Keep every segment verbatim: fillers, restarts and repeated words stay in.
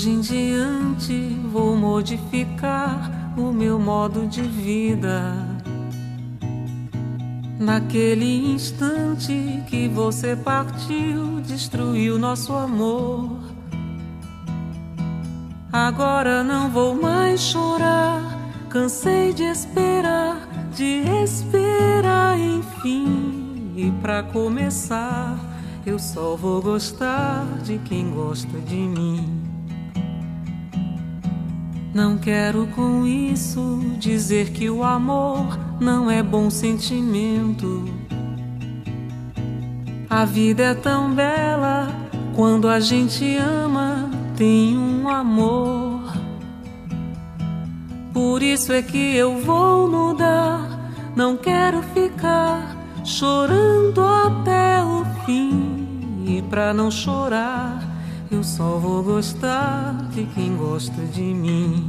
hoje em diante vou modificar o meu modo de vida. Naquele instante que você partiu, destruiu nosso amor. Agora não vou mais chorar, cansei de esperar, de esperar enfim. E pra começar, eu só vou gostar de quem gosta de mim. Não quero com isso dizer que o amor não é bom sentimento. A vida é tão bela quando a gente ama, tem um amor. Por isso é que eu vou mudar, não quero ficar chorando até o fim. E pra não chorar, eu só vou gostar de quem gosta de mim.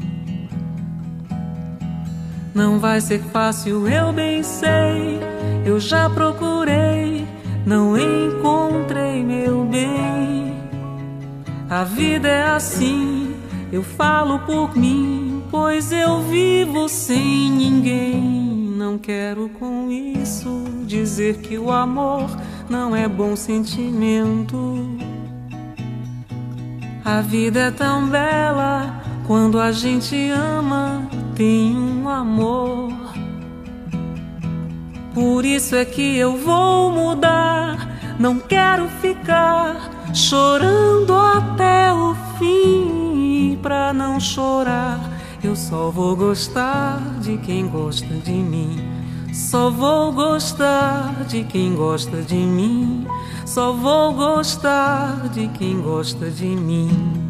Não vai ser fácil, eu bem sei, eu já procurei, não encontrei meu bem. A vida é assim, eu falo por mim, pois eu vivo sem ninguém. Não quero com isso dizer que o amor não é bom sentimento. A vida é tão bela quando a gente ama, tem um amor. Por isso é que eu vou mudar, não quero ficar chorando até o fim. E pra não chorar, eu só vou gostar de quem gosta de mim. Só vou gostar de quem gosta de mim. Só vou gostar de quem gosta de mim.